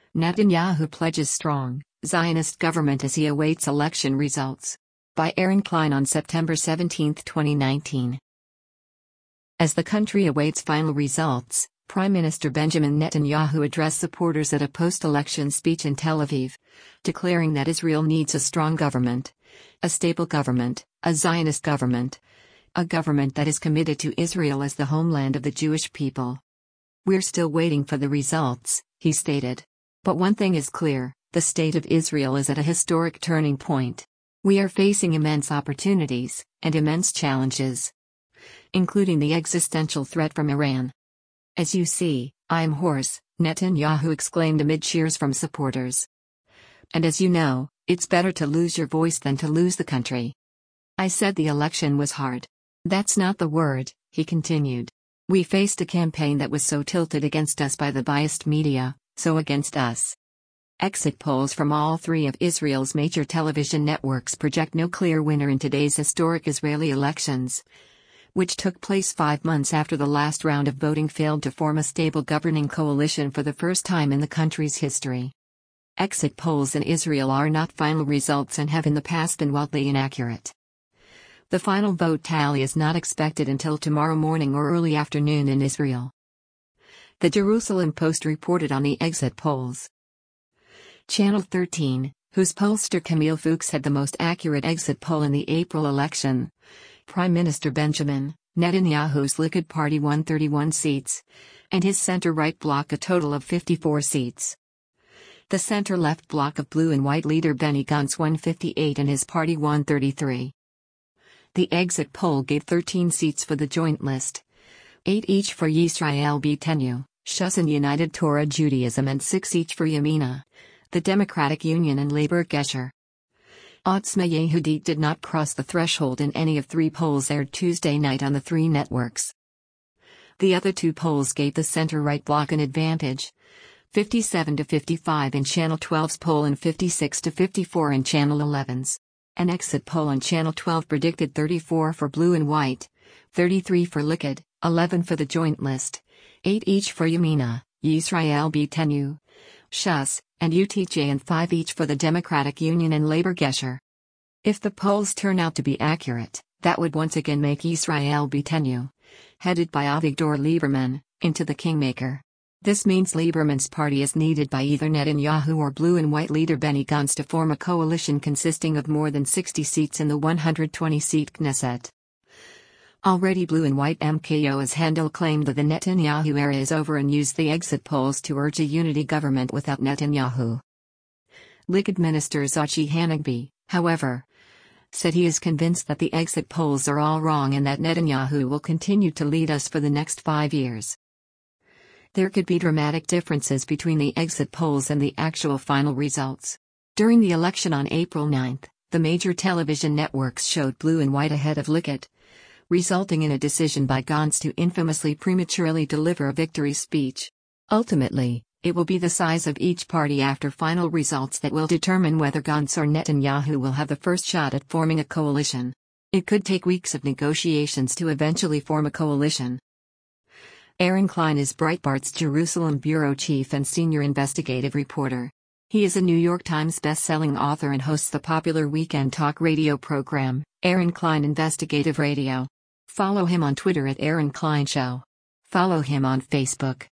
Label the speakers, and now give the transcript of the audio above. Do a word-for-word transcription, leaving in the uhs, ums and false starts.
Speaker 1: Netanyahu pledges strong Zionist government as he awaits election results. By Aaron Klein on September seventeenth, twenty nineteen. As the country awaits final results, Prime Minister Benjamin Netanyahu addressed supporters at a post-election speech in Tel Aviv, declaring that Israel needs a strong government, a stable government, a Zionist government, a government that is committed to Israel as the homeland of the Jewish people. "We're still waiting for the results," he stated. "But one thing is clear, the state of Israel is at a historic turning point. We are facing immense opportunities, and immense challenges, including the existential threat from Iran. As you see, I'm hoarse," Netanyahu exclaimed amid cheers from supporters. "And as you know, it's better to lose your voice than to lose the country. I said the election was hard. That's not the word," he continued. "We faced a campaign that was so tilted against us by the biased media, so against us." Exit polls from all three of Israel's major television networks project no clear winner in today's historic Israeli elections, which took place five months after the last round of voting failed to form a stable governing coalition for the first time in the country's history. Exit polls in Israel are not final results and have in the past been wildly inaccurate. The final vote tally is not expected until tomorrow morning or early afternoon in Israel. The Jerusalem Post reported on the exit polls. Channel thirteen, whose pollster Camille Fuchs had the most accurate exit poll in the April election. Prime Minister Benjamin Netanyahu's Likud party won thirty-one seats, and his center-right bloc a total of fifty-four seats. The center-left bloc of blue and white leader Benny Gantz won fifty-eight and his party won thirty-three. The exit poll gave thirteen seats for the joint list, eight each for Yisrael Beitenu, Shas and United Torah Judaism, and six each for Yamina, the Democratic Union, and Labor Gesher. Otzma Yehudit did not cross the threshold in any of three polls aired Tuesday night on the three networks. The other two polls gave the center-right bloc an advantage, fifty-seven to fifty-five in Channel twelve's poll and fifty-six to fifty-four in Channel eleven's. An exit poll on Channel twelve predicted thirty-four for blue and white, thirty-three for Likud, eleven for the joint list, eight each for Yamina, Yisrael Beitenu, Shas, and U T J, and five each for the Democratic Union and Labor Gesher. If the polls turn out to be accurate, that would once again make Yisrael Beitenu, headed by Avigdor Lieberman, into the kingmaker. This means Lieberman's party is needed by either Netanyahu or blue and white leader Benny Gantz to form a coalition consisting of more than sixty seats in the one hundred twenty seat Knesset. Already blue and white M K O's Handel claimed that the Netanyahu era is over and used the exit polls to urge a unity government without Netanyahu. Likud minister Tzachi Hanegbi, however, said he is convinced that the exit polls are all wrong and that Netanyahu will continue to lead us for the next five years. There could be dramatic differences between the exit polls and the actual final results. During the election on April ninth, the major television networks showed blue and white ahead of Likud, resulting in a decision by Gantz to infamously prematurely deliver a victory speech. Ultimately, it will be the size of each party after final results that will determine whether Gantz or Netanyahu will have the first shot at forming a coalition. It could take weeks of negotiations to eventually form a coalition. Aaron Klein is Breitbart's Jerusalem bureau chief and senior investigative reporter. He is a New York Times best-selling author and hosts the popular weekend talk radio program, Aaron Klein Investigative Radio. Follow him on Twitter at Aaron Klein Show. Follow him on Facebook.